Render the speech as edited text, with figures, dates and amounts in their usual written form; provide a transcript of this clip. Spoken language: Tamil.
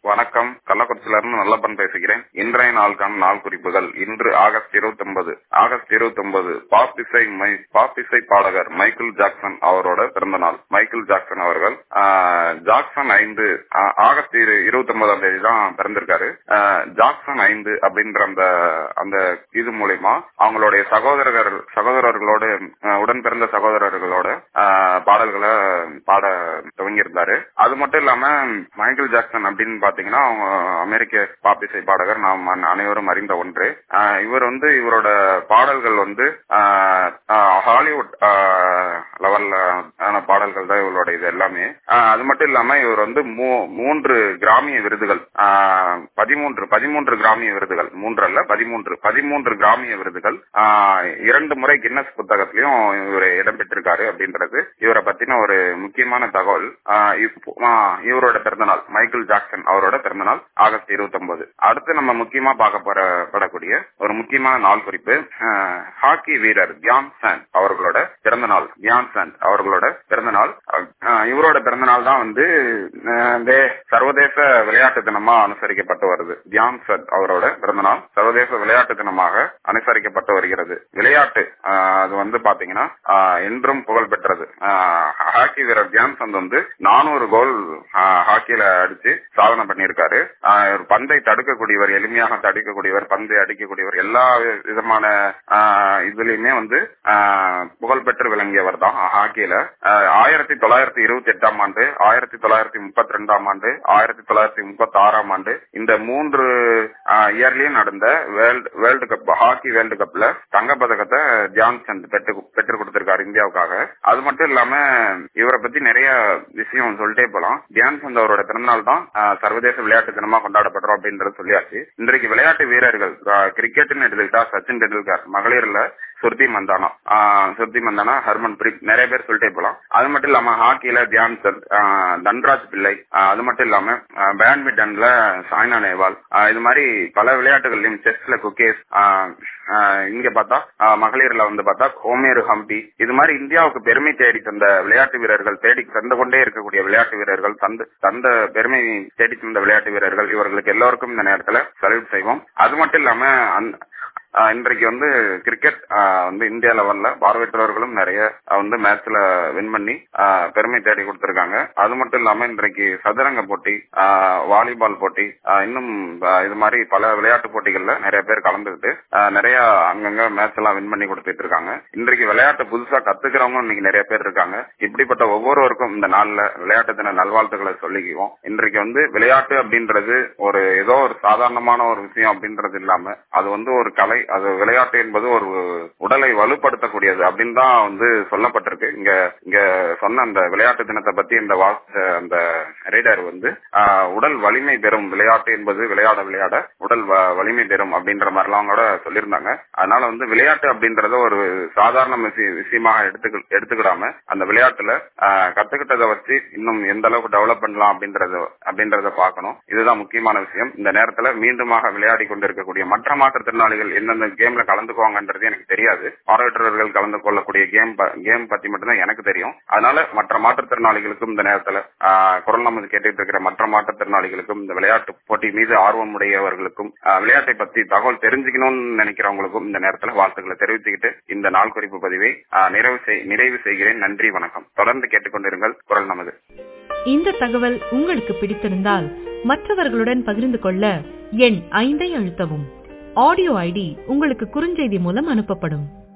வணக்கம். கள்ளக்குறிச்சியில இருந்து நல்லப்பன் பேசுகிறேன். இன்றைய நாளுக்கான நாள் குறிப்புகள். இன்று ஆகஸ்ட் 29 பாப்பிசை பாடகர் மைக்கேல் ஜாக்சன் அவரோட பிறந்த நாள். மைக்கேல் ஜாக்சன் அவர்கள் ஜாக்சன் 5 ஆகஸ்ட் 29ஆம் தேதி தான் பிறந்திருக்காரு. ஜாக்சன் 5 அப்படின்ற அந்த இது மூலமா அவங்களுடைய சகோதரர்களோட உடன் பிறந்த சகோதரர்களோட பாடல்களை பாட துவங்கியிருந்தாரு. அது மட்டும் இல்லாம மைக்கேல் ஜாக்சன் அப்படின்னு பாத்தீங்கன்னா அவங்க அமெரிக்க பாப்பிசை பாடகர், நாம் அனைவரும் அறிந்த ஒன்று. இவர் இவரோட பாடல்கள் ஹாலிவுட் லெவல்ல பாடல்கள் தான் இவரோட இது எல்லாமே. அது மட்டும் இல்லாம இவர் 3 கிராமிய விருதுகள், 13 கிராமிய விருதுகள், 3 அல்ல 13 கிராமிய விருதுகள், 2 முறை கின்னஸ் புத்தகத்திலையும் இவர் இடம்பெற்றிருக்காரு அப்படின்றது இவரை பத்தின ஒரு முக்கியமான தகவல். இவரோட பிறந்தநாள் மைக்கேல் ஜாக்சன் அவரோட பிறந்தநாள் ஆகஸ்ட் 29. அடுத்து நம்ம முக்கியமா பார்க்கப்படக்கூடிய ஒரு முக்கியமான நாள் குறிப்பு, ஹாக்கி வீரர் தியான் சந்த் அவர்களோட பிறந்தநாள். இவரோட பிறந்தநாள் தான் சர்வதேச விளையாட்டு தினமா அனுசரிக்கப்பட்டு வருது. தியான் சந்த் அவரோட பிறந்தநாள் சர்வதேச விளையாட்டு தினமாக அனுசரிக்கப்பட்டு வருகிறது. விளையாட்டு அது பாத்தீங்கன்னா என்றும் புகழ் பெற்றது. ஹாக்கி வீரர் தியான் சந்த் 400 கோல் ஹாக்கியில அடிச்சு சாதனை பண்ணியிருக்காரு. பந்தை தடுக்கக்கூடியவர், எளிமையாக தடுக்கக்கூடியவர், பந்தை அடிக்கக்கூடியவர், எல்லா விதமான இதுலயுமே புகழ்பெற்று விளங்கியவர் தான் ஹாக்கியில. 1928ஆம் ஆண்டு, 1932ஆம் ஆண்டு, 1936ஆம் ஆண்டு இந்த 3 இயர்லயும் நடந்த வேர்ல்டு கப், ஹாக்கி வேர்ல்டு கப்ல தங்கப்பதக்கத்தை தியான் சந்த் பெற்றுக் கொடுத்திருக்காரு இந்தியாவுக்காக. அது மட்டும் இல்லாம இவரை பத்தி நிறைய விஷயம் சொல்லிட்டே போலாம். தியான் சந்த் அவரோட பிறந்தநாள் தான் சர்வதேச விளையாட்டு தினமா கொண்டாடப்படுறோம் அப்படின்றது சொல்லியாச்சு. இன்றைக்கு விளையாட்டு வீரர்கள் கிரிக்கெட்னு எடுத்துக்கிட்டா சச்சின் டெண்டுல்கர், மகளிர்ல ஸ்ருதி மந்தானா, ஹர்மன் பிரீத், நிறைய பேர் சொல்லிட்டே போலாம். அது மட்டும் இல்லாம ஹாக்கில தியான் சந்த், தன்ராஜ் பிள்ளை, அது மட்டும் இல்லாம பேட்மிண்டன்ல சாய்னா நேவால், இது மாதிரி பல விளையாட்டுகள்லயும், செஸ்ல குகேஷ், இங்க பார்த்தா மகளிர்ல பார்த்தா ஹோமேரு ஹம்பி, இது மாதிரி இந்தியாவுக்கு பெருமை தேடி தந்த விளையாட்டு வீரர்கள், தேடி தந்து கொண்டே இருக்கக்கூடிய விளையாட்டு வீரர்கள், தந்த பெருமை தேடி தந்த விளையாட்டு வீரர்கள், இவர்களுக்கு எல்லோருக்கும் இந்த நேரத்துல சல்யூட் செய்வோம். அது மட்டும் இல்லாம இன்றைக்கு கிரிக்கெட் இந்தியா லெவல்ல பார்வையாளர்களும் நிறைய மேட்ச்ல வின் பண்ணி பெருமை தேடி கொடுத்திருக்காங்க. அது மட்டும் இல்லாம இன்றைக்கு சதுரங்க போட்டி, வாலிபால் போட்டி, இன்னும் இது மாதிரி பல விளையாட்டு போட்டிகள்ல நிறைய பேர் கலந்துகிட்டு நிறைய அங்கங்க மேட்ச் எல்லாம் வின் பண்ணி கொடுத்துட்டு இருக்காங்க. இன்றைக்கு விளையாட்டு புதுசா கத்துக்கிறவங்க இன்னைக்கு நிறைய பேர் இருக்காங்க. இப்படிப்பட்ட ஒவ்வொருவருக்கும் இந்த நாள்ல விளையாட்டு தின நல்வாழ்த்துக்களை சொல்லிக்குவோம். இன்றைக்கு விளையாட்டு அப்படின்றது ஏதோ ஒரு சாதாரணமான ஒரு விஷயம் அப்படின்றது இல்லாம அது ஒரு கலை. அது விளையாட்டு என்பது ஒரு உடலை வலுப்படுத்தக்கூடியது அப்படின்னு தான் சொல்லப்பட்டிருக்கு. இங்க சொன்ன அந்த விளையாட்டு தினத்தை பத்தி அந்த ரீடர் உடல் வலிமை பெறும், விளையாட்டு என்பது விளையாட உடல் வலிமை பெறும் அப்படின்ற மாதிரிலாம் கூட சொல்லியிருந்தாங்க. அதனால விளையாட்டு அப்படின்றத ஒரு சாதாரண விஷயமாக எடுத்துக்கிடாம அந்த விளையாட்டுல கத்துக்கிட்டதை வச்சு இன்னும் எந்த அளவுக்கு டெவலப் பண்ணலாம் அப்படின்றத பார்க்கணும். இதுதான் முக்கியமான விஷயம். இந்த நேரத்துல மீண்டுமாக விளையாடி கொண்டிருக்கக்கூடிய மற்ற மாற்றுத்திறனாளிகள் எந்தெந்த கேம்ல கலந்துக்குவாங்கன்றது எனக்கு தெரியாது. பார்வையற்றவர்கள் கலந்து கொள்ளக்கூடிய கேம் பத்தி மட்டும்தான் எனக்கு தெரியும். அதனால மற்ற மாற்றுத்திறனாளிகளுக்கும் இந்த நேரத்துல குரல் நமது கேட்டுட்டு இருக்கிற மற்ற மாற்றுத்திறனாளிகளுக்கும், இந்த விளையாட்டு போட்டி மீது ஆர்வம் உடையவர்களுக்கும், விளையாட்டை பத்தி தகவல் தெரிஞ்சுக்கணும்னு நினைக்கிறவங்களுக்கும் இந்த நேரத்துல வாழ்த்துக்களை தெரிவிச்சுக்கிட்டு இந்த நாள் குறிப்பு பதிவை நிறைவு செய்கிறேன். நன்றி, வணக்கம். தொடர்ந்து கேட்டுக்கொண்டிருங்கள் குரல் நமது. இந்த தகவல் உங்களுக்கு பிடித்திருந்தால் மற்றவர்களுடன் பகிர்ந்து கொள்ள எண் 5 அழுத்தவும். ஆடியோ ஐடி உங்களுக்கு குறுஞ்செய்தி மூலம் அனுப்பப்படும்.